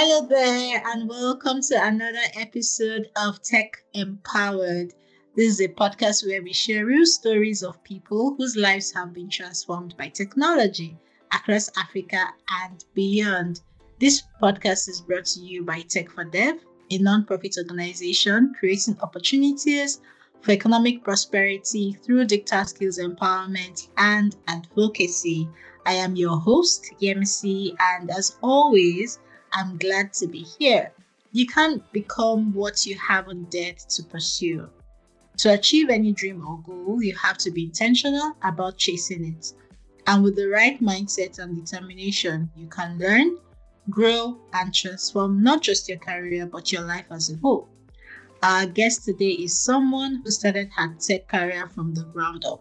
Hello there, and welcome to another episode of Tech Empowered. This is a podcast where we share real stories of people whose lives have been transformed by technology across Africa and beyond. This podcast is brought to you by Tech for Dev, a non-profit organization creating opportunities for economic prosperity through digital skills empowerment and advocacy. I am your host, Yemisi, and as always, I'm glad to be here. You can't become what you haven't dared to pursue. To achieve any dream or goal, you have to be intentional about chasing it. And with the right mindset and determination, you can learn, grow, and transform not just your career, but your life as a whole. Our guest today is someone who started her tech career from the ground up.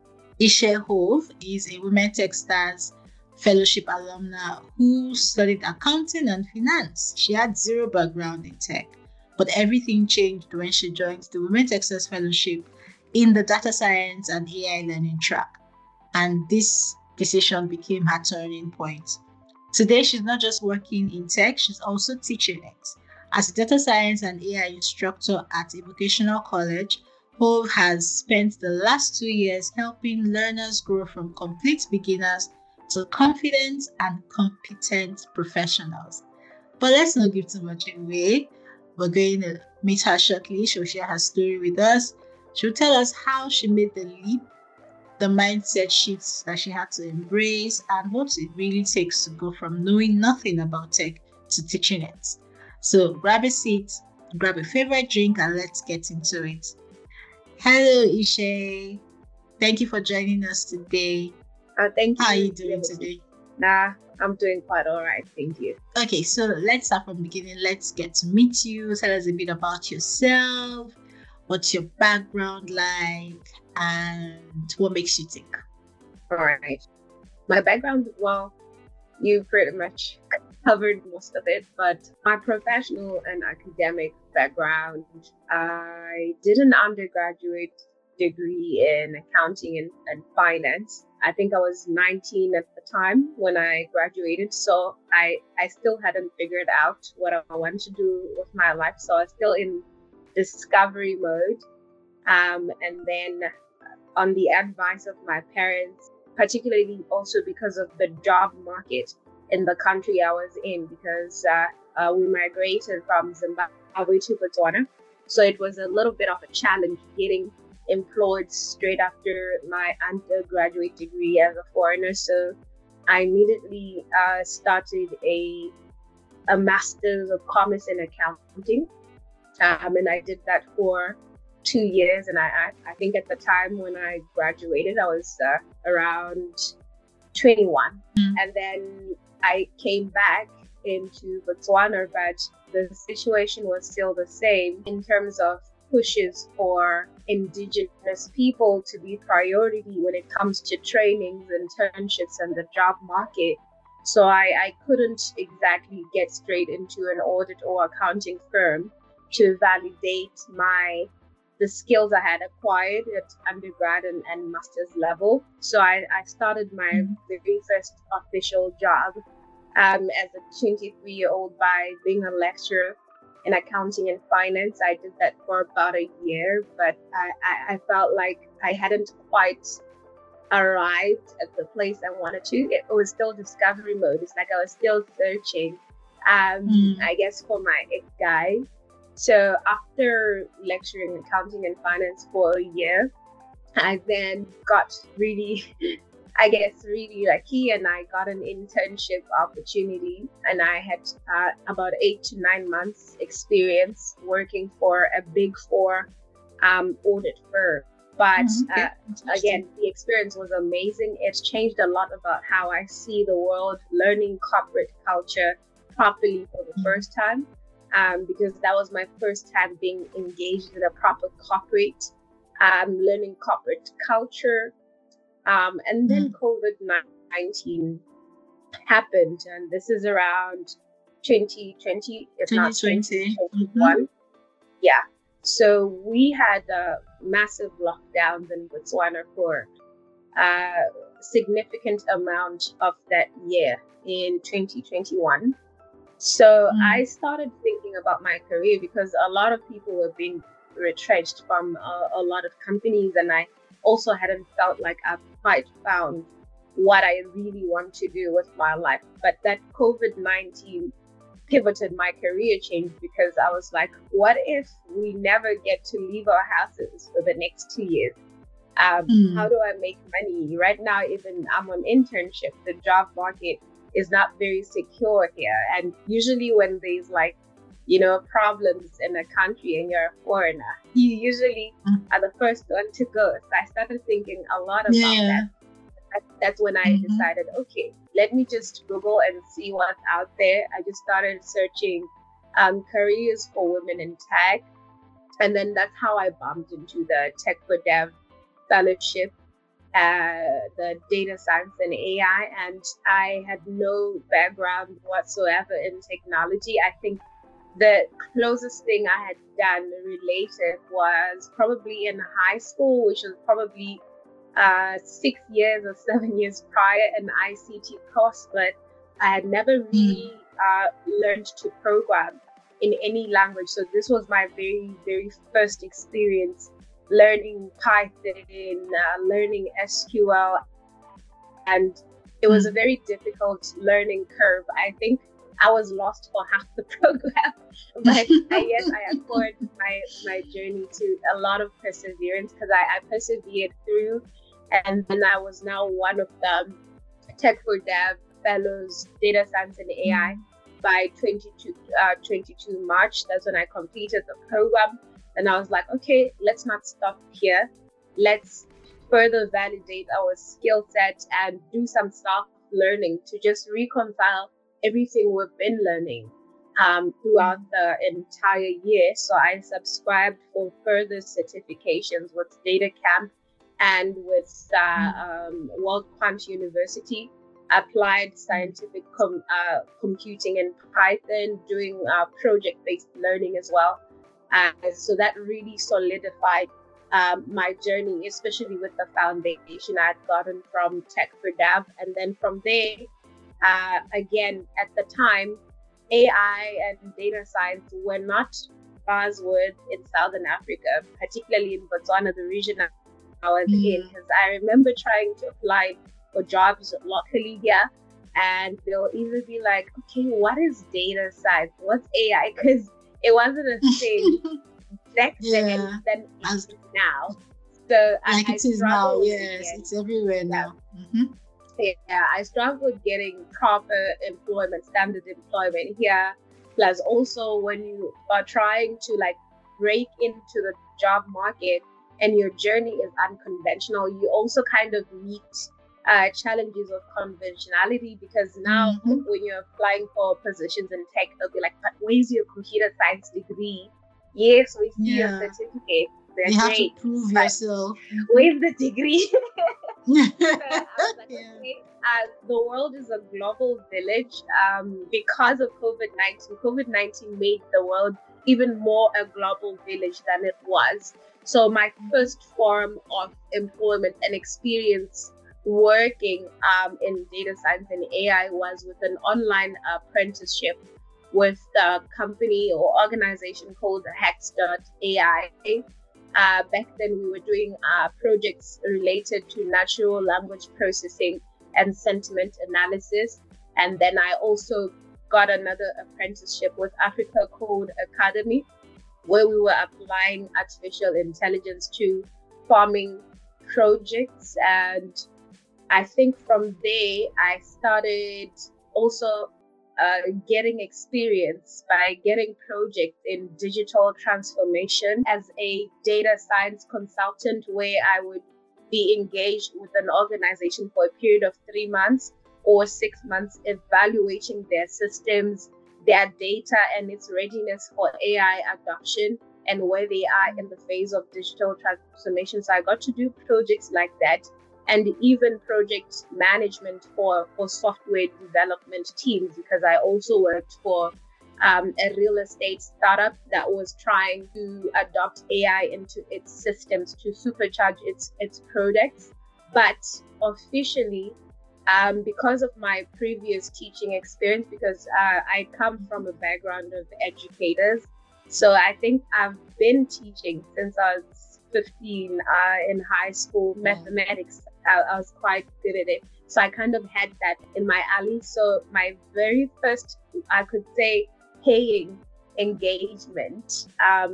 Ishe Hove is a Women Tech Stars Fellowship alumna who studied accounting and finance. She had zero background in tech, but everything changed when she joined the Women Tech Stars Fellowship in the data science and AI learning track. And this decision became her turning point. Today, she's not just working in tech, she's also teaching it. As a data science and AI instructor at a vocational college, Hove has spent the last 2 years helping learners grow from complete beginners to confident and competent professionals. But let's not give too much away. We're going to meet her shortly. She'll share her story with us. She'll tell us how she made the leap, the mindset shifts that she had to embrace, and what it really takes to go from knowing nothing about tech to teaching it. So grab a seat, grab a favorite drink, and let's get into it. Hello, Ishe. Thank you for joining us today. Thank you. How are you doing today? I'm doing quite all right. Thank you. Okay, so let's start from the beginning. Let's get to meet you. Tell us a bit about yourself. What's your background like? And what makes you tick? All right. My background, well, you pretty much covered most of it, but my professional and academic background, I did an undergraduate degree in accounting and finance. I think I was 19 at the time when I graduated, so I still hadn't figured out what I wanted to do with my life, so I was still in discovery mode. And then on the advice of my parents, particularly also because of the job market in the country I was in, because we migrated from Zimbabwe to Botswana, so it was a little bit of a challenge getting employed straight after my undergraduate degree as a foreigner. So I immediately started a master's of commerce in accounting, and I did that for 2 years. And I think at the time when I graduated, I was around 21. And then I came back into Botswana, but the situation was still the same in terms of pushes for indigenous people to be priority when it comes to trainings, internships, and the job market. So I couldn't exactly get straight into an audit or accounting firm to validate the skills I had acquired at undergrad and master's level. So I started my very first official job as a 23-year-old by being a lecturer in accounting and finance. I did that for about a year, but I felt like I hadn't quite arrived at the place I wanted to. It was still discovery mode. It's like I was still searching, I guess, for my guy. So after lecturing accounting and finance for a year, I then got really lucky, and I got an internship opportunity, and I had about 8 to 9 months experience working for a Big Four audit firm. But again, the experience was amazing. It's changed a lot about how I see the world, learning corporate culture properly for the first time, because that was my first time being engaged in a proper corporate, learning corporate culture. And then COVID-19 happened, and this is around 2020, if not 2021. Yeah. So we had massive lockdowns in Botswana for a significant amount of that year in 2021. So Mm. I started thinking about my career because a lot of people were being retrenched from a lot of companies, and I also hadn't felt like I've quite found what I really want to do with my life. But that COVID-19 pivoted my career change because I was like, what if we never get to leave our houses for the next 2 years? How Mm. do I make money? Right now, even I'm on internship, the job market is not very secure here. And usually when there's like, problems in a country and you're a foreigner, you usually Mm. are the first one to go. So I started thinking a lot about that. Yeah. That's when I Mm-hmm. decided, okay, let me just Google and see what's out there. I just started searching careers for women in tech. And then that's how I bumped into the Tech for Dev fellowship, the data science and AI. And I had no background whatsoever in technology. I think the closest thing I had done related was probably in high school, which was probably 6 years or 7 years prior, an ICT course, but I had never Mm. really learned to program in any language. So this was my very, very first experience learning Python, learning SQL, and it was a Mm. very difficult learning curve. I think I was lost for half the program, but I accord my journey to a lot of perseverance because I persevered through, and then I was now one of the Tech for Dev fellows, data science and AI. Mm. By 22 March, that's when I completed the program, and I was like, okay, let's not stop here. Let's further validate our skill set and do some self learning to just reconcile everything we've been learning throughout Mm. the entire year. So I subscribed for further certifications with DataCamp and with Mm. World Quant University, applied Mm. scientific computing in Python, doing project-based learning as well. So that really solidified my journey, especially with the foundation I'd gotten from Tech for Dev. And then from there, again, at the time, AI and data science were not buzzwords in Southern Africa, particularly in Botswana, the region I was in, Mm. because I remember trying to apply for jobs locally here. And they'll either be like, okay, what is data science? What's AI? Because it wasn't a thing back then Yeah. than it As is now. So like I it is now. struggled Yes, again. it's everywhere Yeah, now. Mm-hmm. yeah, I struggled getting proper employment, standard employment here. Plus, also when you are trying to like break into the job market and your journey is unconventional, you also kind of meet challenges of conventionality because now Mm-hmm. when you're applying for positions in tech, they'll be like, but where's your computer science degree? Yes, we see your Yeah. certificate. They're You have to great, prove but yourself. Mm-hmm. where's the degree? So I was like, Yeah. okay, the world is a global village. Because of COVID-19, COVID-19 made the world even more a global village than it was. So my first form of employment and experience working in data science and AI was with an online apprenticeship with a company or organization called Hex.ai. Back then, we were doing projects related to natural language processing and sentiment analysis. And then I also got another apprenticeship with Africa Code Academy, where we were applying artificial intelligence to farming projects. And I think from there, I started also getting experience by getting projects in digital transformation as a data science consultant, where I would be engaged with an organization for a period of 3 months or 6 months, evaluating their systems, their data, and its readiness for AI adoption and where they are in the phase of digital transformation. So I got to do projects like that and even project management for software development teams because I also worked for a real estate startup that was trying to adopt AI into its systems to supercharge its products. But officially, because of my previous teaching experience, because I come from a background of educators. So I think I've been teaching since I was 15 in high school. Mathematics, I was quite good at it. So I kind of had that in my alley. So my very first, I could say, paying engagement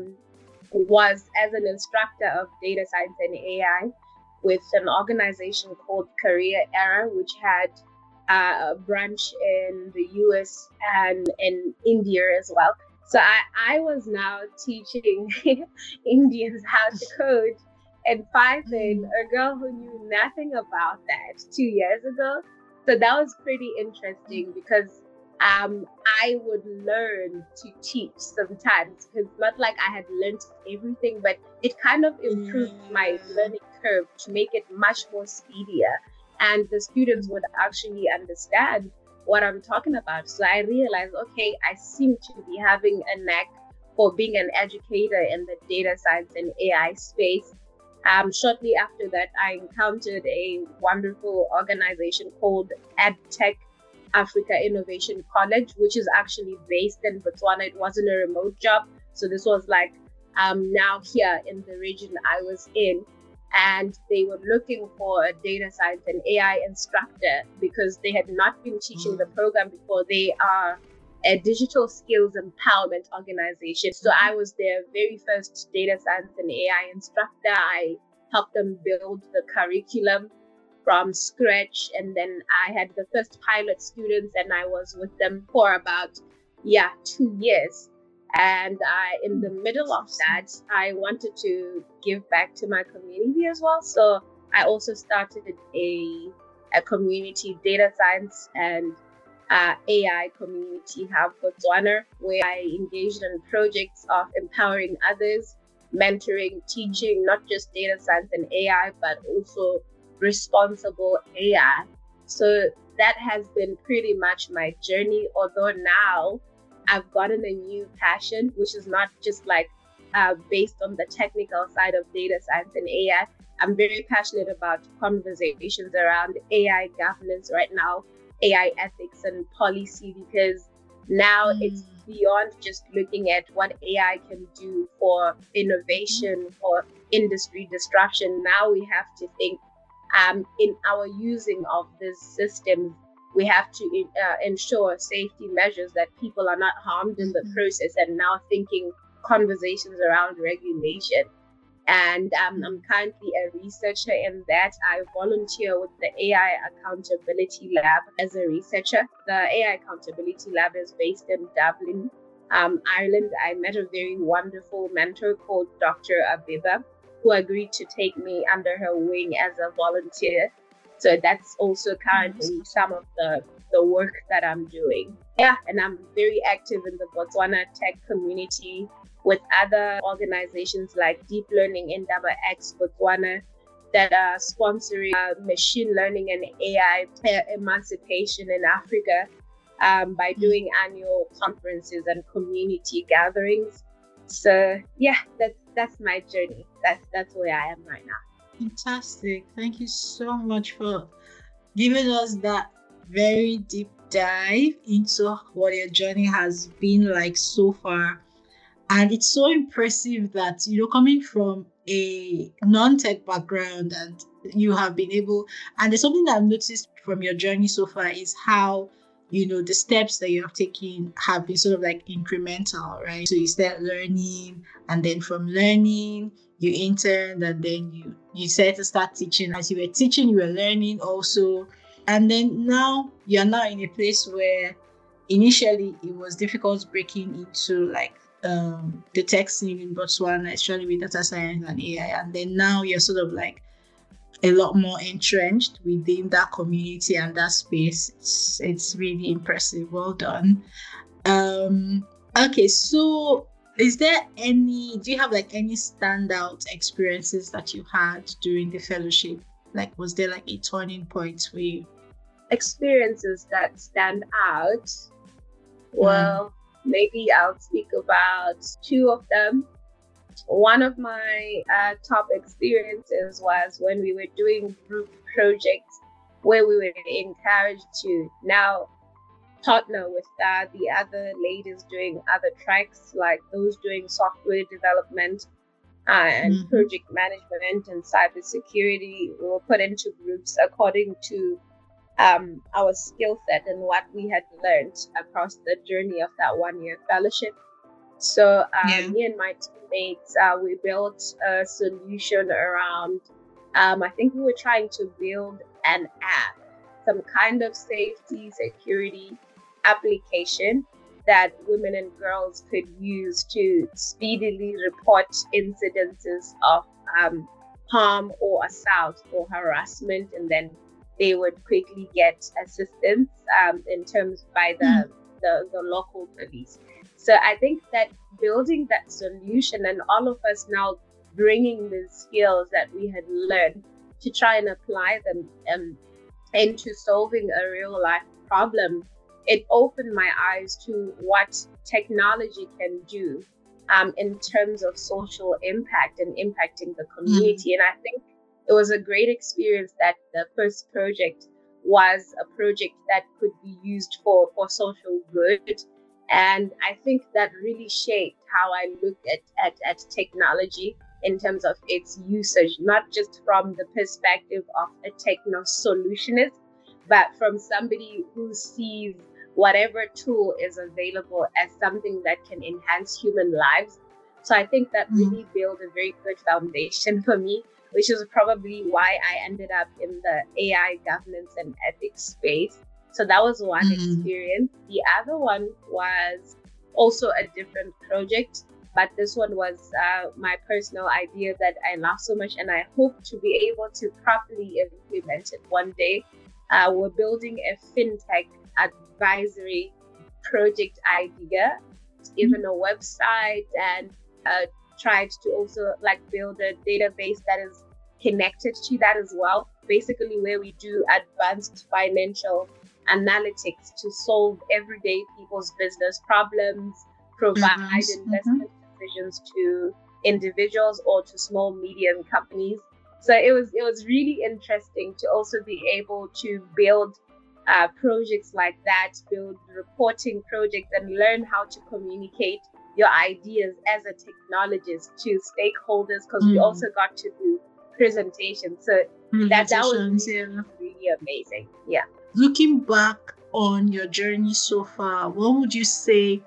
was as an instructor of data science and AI with an organization called Career Era, which had a branch in the US and in India as well. So I was now teaching Indians how to code and Python, a girl who knew nothing about that 2 years ago. So that was pretty interesting because I would learn to teach sometimes, because not like I had learned everything, but it kind of improved my learning curve to make it much more speedier. And the students would actually understand what I'm talking about. So I realized, okay, I seem to be having a knack for being an educator in the data science and AI space. Shortly after that, I encountered a wonderful organization called EdTech Africa Innovation College, which is actually based in Botswana. It wasn't a remote job. So this was like now here in the region I was in. And they were looking for a data science and AI instructor because they had not been teaching the program before. They are a digital skills empowerment organization. So I was their very first data science and AI instructor. I helped them build the curriculum from scratch. And then I had the first pilot students and I was with them for about 2 years. And in the middle of that, I wanted to give back to my community as well. So I also started a community data science and AI community hub Botswana, where I engaged in projects of empowering others, mentoring, teaching, not just data science and AI, but also responsible AI. So that has been pretty much my journey, although now I've gotten a new passion, which is not just like based on the technical side of data science and AI. I'm very passionate about conversations around AI governance right now, AI ethics and policy, because now it's beyond just looking at what AI can do for innovation or industry disruption. Now we have to think in our using of these systems, we have to ensure safety measures that people are not harmed in the process, and now thinking conversations around regulation. And I'm currently a researcher in that. I volunteer with the AI Accountability Lab as a researcher. The AI Accountability Lab is based in Dublin, Ireland. I met a very wonderful mentor called Dr. Abiba, who agreed to take me under her wing as a volunteer. So that's also currently some of the work that I'm doing. Yeah, and I'm very active in the Botswana tech community with other organizations like Deep Learning Indaba X Botswana that are sponsoring machine learning and AI emancipation in Africa by doing annual conferences and community gatherings. So yeah, that's my journey. That's where I am right now. Fantastic. Thank you so much for giving us that very deep dive into what your journey has been like so far. And it's so impressive that, coming from a non-tech background and you have been able, and there's something that I've noticed from your journey so far is how, the steps that you have taken have been sort of like incremental, right? So you start learning, and then from learning, you interned, and then you said to start teaching. As you were teaching, you were learning also. And then now you're now in a place where initially it was difficult breaking into like the tech scene in Botswana, especially with data science and AI. And then now you're sort of like a lot more entrenched within that community and that space. It's really impressive. Well done. Okay, so do you have like any standout experiences that you had during the fellowship? Like, was there like a turning point for you? Experiences that stand out? Well, maybe I'll speak about two of them. One of my top experiences was when we were doing group projects where we were encouraged to now partner with the other ladies doing other tracks, like those doing software development and project management and cybersecurity. We were put into groups according to our skill set and what we had learned across the journey of that 1 year fellowship. So me and my teammates, we built a solution around, I think we were trying to build an app, some kind of safety, security application that women and girls could use to speedily report incidences of harm or assault or harassment, and then they would quickly get assistance in terms by the local police. So I think that building that solution and all of us now bringing the skills that we had learned to try and apply them into solving a real life problem, it opened my eyes to what technology can do in terms of social impact and impacting the community. And I think it was a great experience that the first project was a project that could be used for social good. And I think that really shaped how I looked at technology in terms of its usage, not just from the perspective of a techno solutionist, but from somebody who sees whatever tool is available as something that can enhance human lives. So I think that really built a very good foundation for me, which is probably why I ended up in the AI governance and ethics space. So that was one experience. The other one was also a different project, but this one was my personal idea that I love so much, and I hope to be able to properly implement it one day. We're building a fintech advisory project idea, given a website, and tried to also build a database that is connected to that as well. Basically, where we do advanced financial analytics to solve everyday people's business problems, provide investment decisions to individuals or to small medium companies. So it was really interesting to also be able to build projects like that, build reporting projects, and learn how to communicate your ideas as a technologist to stakeholders, because we also got to do presentations. So that was really amazing. Yeah. Looking back on your journey so far, what would you say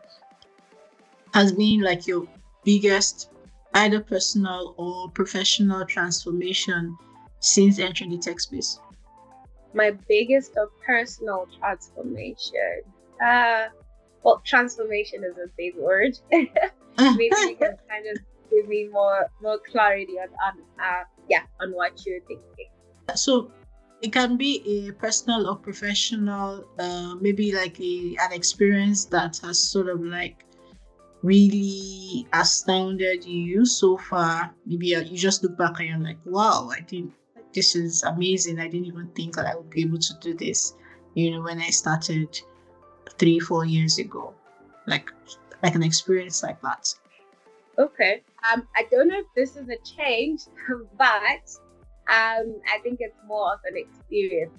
has been your biggest either personal or professional transformation since entering the tech space? My biggest personal transformation. Well, transformation is a big word. Maybe you can kind of give me more clarity on what you're thinking. So it can be a personal or professional, maybe an experience that has sort of really astounded you so far. Maybe you just look back and you're like, wow, I think this is amazing. I didn't even think that I would be able to do this, when I started 3-4 years ago, like an experience like that. Okay. I don't know if this is a change, but I think it's more of an experience.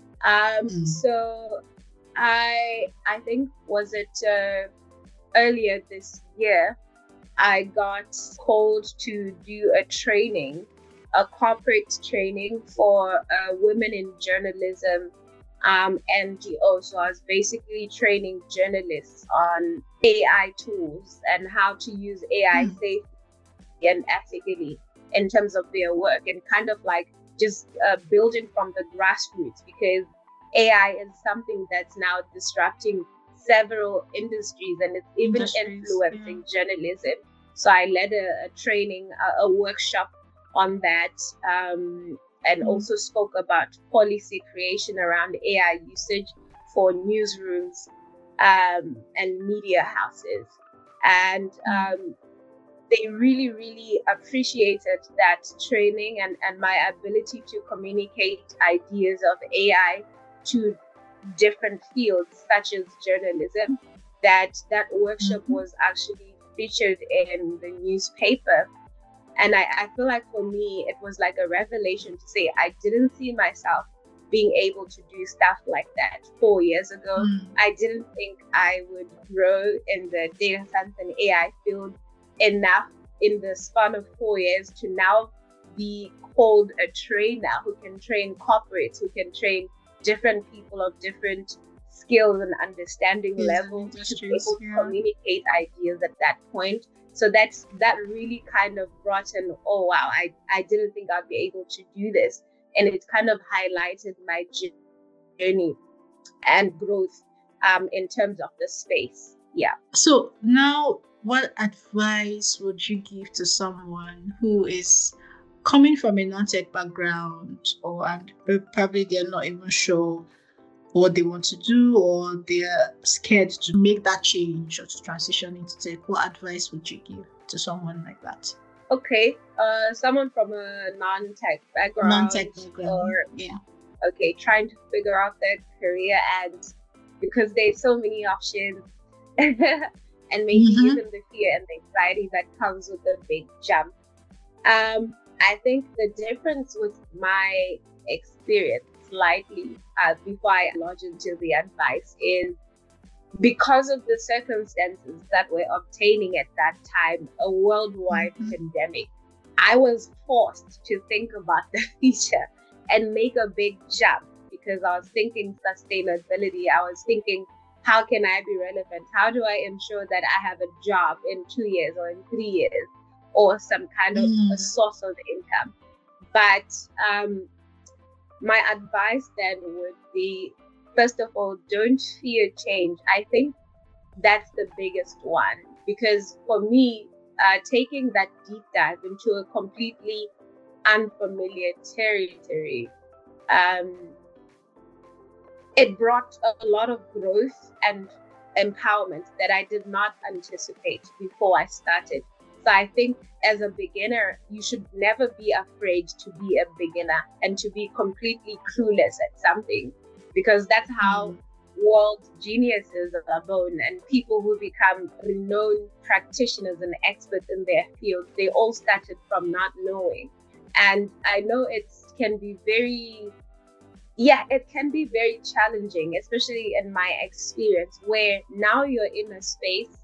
So I think, was it earlier this year, I got called to do a corporate training for women in journalism NGO. So I was basically training journalists on AI tools and how to use AI safely and ethically in terms of their work, and kind of just building from the grassroots, because AI is something that's now disrupting several industries and it's even influencing journalism. So I led a training, a workshop on that, and also spoke about policy creation around AI usage for newsrooms and media houses. And they really, really appreciated that training and my ability to communicate ideas of AI to different fields, such as journalism. That workshop was actually featured in the newspaper. And I feel like for me, it was like a revelation to say I didn't see myself being able to do stuff like that 4 years ago. Mm. I didn't think I would grow in the data science and AI field enough in the span of 4 years to now be called a trainer who can train corporates, who can train different people of different skills and understanding levels to be able to communicate ideas at that point. So that really kind of brought in, oh wow, I didn't think I'd be able to do this. And it kind of highlighted my journey and growth in terms of the space. Yeah. So now, what advice would you give to someone who is coming from a non-tech background, and probably they're not even sure what they want to do, or they're scared to make that change or to transition into tech? What advice would you give to someone like that? Okay, someone from a non-tech background, or okay, trying to figure out their career, and because there's so many options, and maybe even the fear and the anxiety that comes with a big jump. I think the difference with my experience slightly before I launch into the advice is because of the circumstances that we're obtaining at that time, a worldwide pandemic, I was forced to think about the future and make a big jump because I was thinking sustainability. I was thinking, how can I be relevant? How do I ensure that I have a job in 2 years or in 3 years or some kind of a source of income? But my advice then would be, first of all, don't fear change. I think that's the biggest one, because for me, taking that deep dive into a completely unfamiliar territory, it brought a lot of growth and empowerment that I did not anticipate before I started. So I think as a beginner, you should never be afraid to be a beginner and to be completely clueless at something, because that's how world geniuses are born, and people who become renowned practitioners and experts in their field, they all started from not knowing. And I know it can be very challenging, especially in my experience, where now you're in a space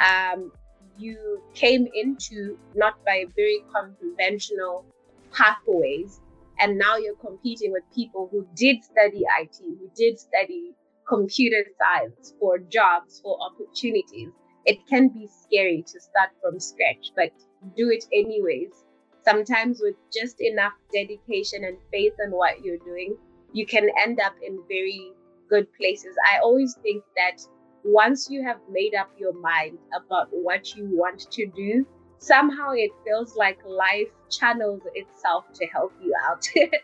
you came into not by very conventional pathways, and now you're competing with people who did study IT, who did study computer science for jobs, for opportunities. It can be scary to start from scratch, but do it anyways. Sometimes with just enough dedication and faith in what you're doing, you can end up in very good places. I always think that once you have made up your mind about what you want to do, somehow it feels like life channels itself to help you out.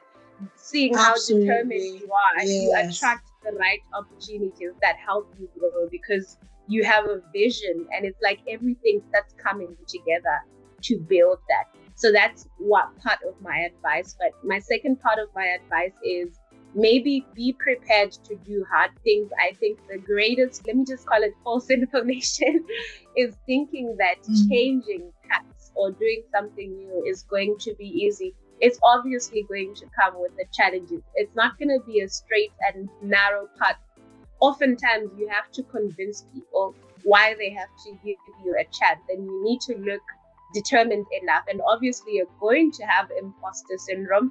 Seeing how determined you are, you attract the right opportunities that help you grow because you have a vision, and it's like everything that's coming together to build that. So that's what part of my advice. But my second part of my advice is maybe be prepared to do hard things. I think the greatest, let me just call it false information, is thinking that changing paths or doing something new is going to be easy. It's obviously going to come with the challenges. It's not going to be a straight and narrow path. Oftentimes you have to convince people why they have to give you a chance, and you need to look determined enough. And obviously you're going to have imposter syndrome,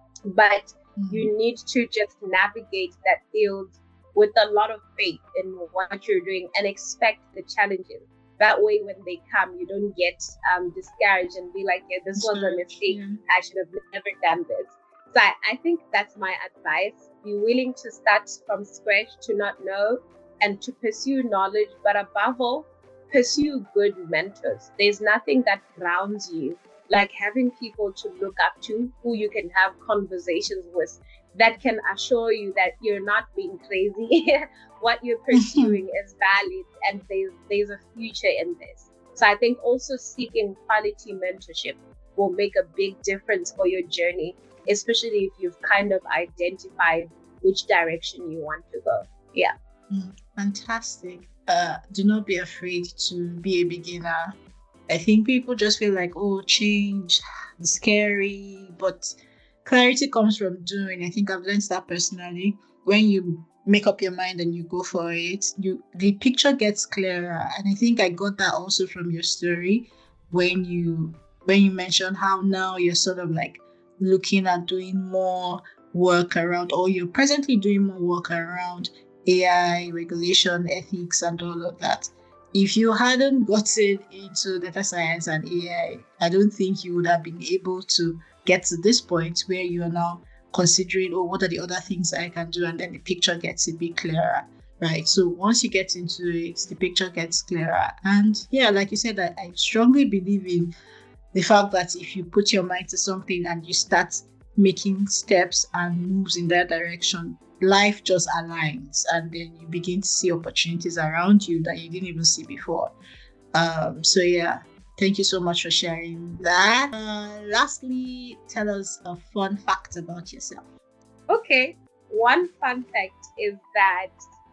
but you need to just navigate that field with a lot of faith in what you're doing and expect the challenges. That way, when they come, you don't get discouraged and be like, yeah, this was a mistake. I should have never done this. So I think that's my advice. Be willing to start from scratch, to not know, and to pursue knowledge. But above all, pursue good mentors. There's nothing that grounds you like having people to look up to, who you can have conversations with, that can assure you that you're not being crazy. What you're pursuing is valid, and there's a future in this. So I think also seeking quality mentorship will make a big difference for your journey, especially if you've kind of identified which direction you want to go. Yeah. Fantastic. Do not be afraid to be a beginner. I think people just feel like, oh, change is scary, but Clarity comes from doing. I think I've learned that personally. When you make up your mind and you go for it, the picture gets clearer. And I think I got that also from your story when you mentioned how now you're sort of like looking at doing more work around, or you're presently doing more work around AI, regulation, ethics, and all of that. If you hadn't gotten into data science and AI, I don't think you would have been able to get to this point where you are now considering, oh, what are the other things I can do? And then the picture gets a bit clearer, right? So once you get into it, the picture gets clearer. And yeah, like you said, I strongly believe in the fact that if you put your mind to something and you start making steps and moves in that direction, life just aligns, and then you begin to see opportunities around you that you didn't even see before. So yeah, thank you so much for sharing that. Lastly, tell us a fun fact about yourself. Okay, one fun fact is that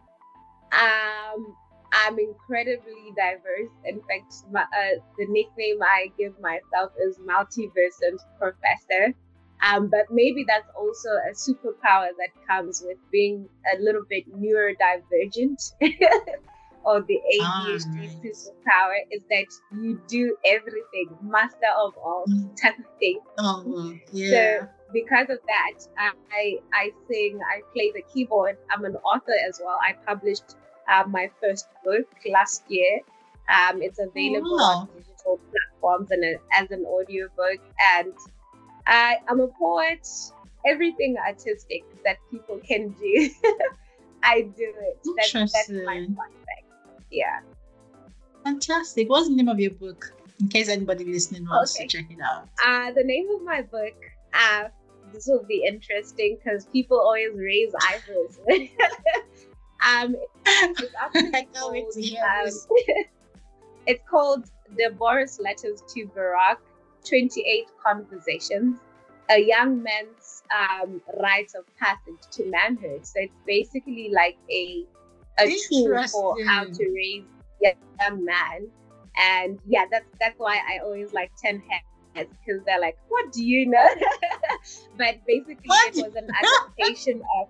I'm incredibly diverse. In fact, the nickname I give myself is multiversant professor. But maybe that's also a superpower that comes with being a little bit neurodivergent. Or the ADHD Nice. superpower is that you do everything, master of all type of thing. Oh, well, So yeah. because of that, I sing, I play the keyboard. I'm an author as well. I published my first book last year. It's available on Wow. digital platforms and as an audiobook. And I'm a poet. Everything artistic that people can do, I do it. That's my Interesting. fun fact. Yeah. Fantastic. What's the name of your book? In case anybody listening wants to Okay. check it out. The name of my book, this will be interesting because people always raise eyebrows. um, it's I actually can't wait called, to hear this. it's called Deborah's Letters to Barack, 28 Conversations, a young man's rites of passage to manhood. So it's basically like a tool for how to Interesting. raise a young man. And yeah, that's why I always like 10 heads, because they're like, what do you know? But basically it What? was an adaptation of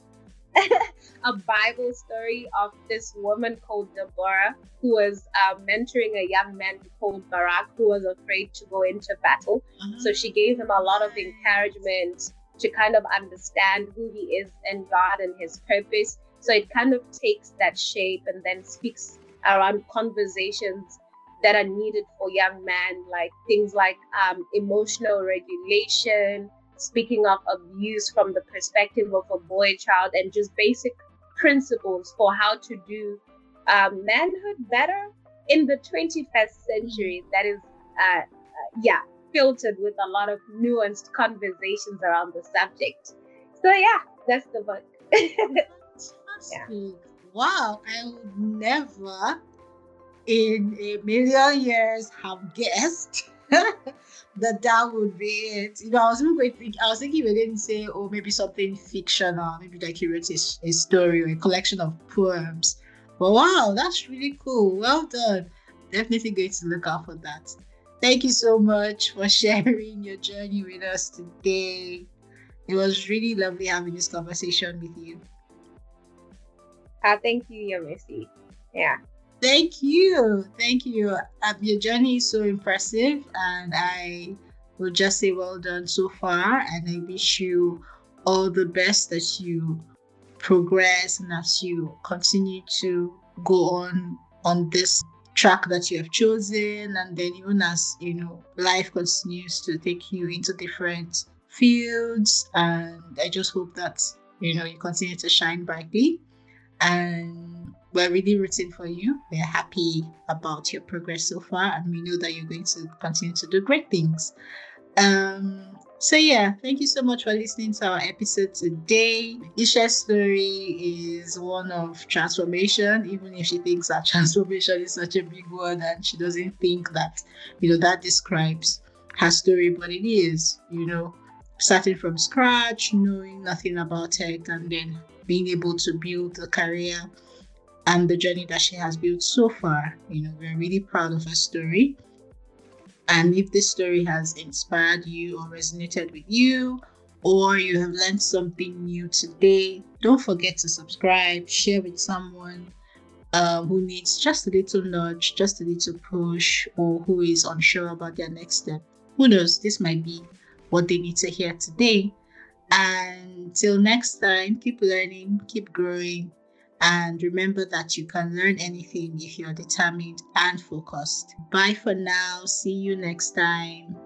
a Bible story of this woman called Deborah, who was mentoring a young man called Barak, who was afraid to go into battle. So she gave him a lot of encouragement to kind of understand who he is in God and his purpose. So it kind of takes that shape and then speaks around conversations that are needed for young men, like things like emotional regulation, speaking of abuse from the perspective of a boy child, and just basic principles for how to do manhood better in the 21st century. That is, yeah, filtered with a lot of nuanced conversations around the subject. So, yeah, that's the book. Yeah. Fantastic. Wow. I would never in a million years have guessed that would be it. I was even going to think, I was thinking we didn't say, oh, maybe something fictional, maybe like you wrote a story or a collection of poems. But wow, that's really cool. Well done. Definitely going to look out for that. Thank you so much for sharing your journey with us today. It was really lovely having this conversation with you. Thank you, Yomisi. Yeah. Thank you. Thank you. Your journey is so impressive, and I will just say well done so far. And I wish you all the best as you progress and as you continue to go on this track that you have chosen. And then, even as life continues to take you into different fields. And I just hope that you continue to shine brightly, and we're really rooting for you. We're happy about your progress so far, and we know that you're going to continue to do great things. So yeah, thank you so much for listening to our episode today. Isha's story is one of transformation, even if she thinks that transformation is such a big word and she doesn't think that that describes her story, but it is, starting from scratch, knowing nothing about tech, and then being able to build a career and the journey that she has built so far. We're really proud of her story. And if this story has inspired you or resonated with you, or you have learned something new today, don't forget to subscribe, share with someone who needs just a little nudge, just a little push, or who is unsure about their next step. Who knows? This might be what they need to hear today. And till next time, keep learning, keep growing, and remember that you can learn anything if you're determined and focused. Bye for now. See you next time.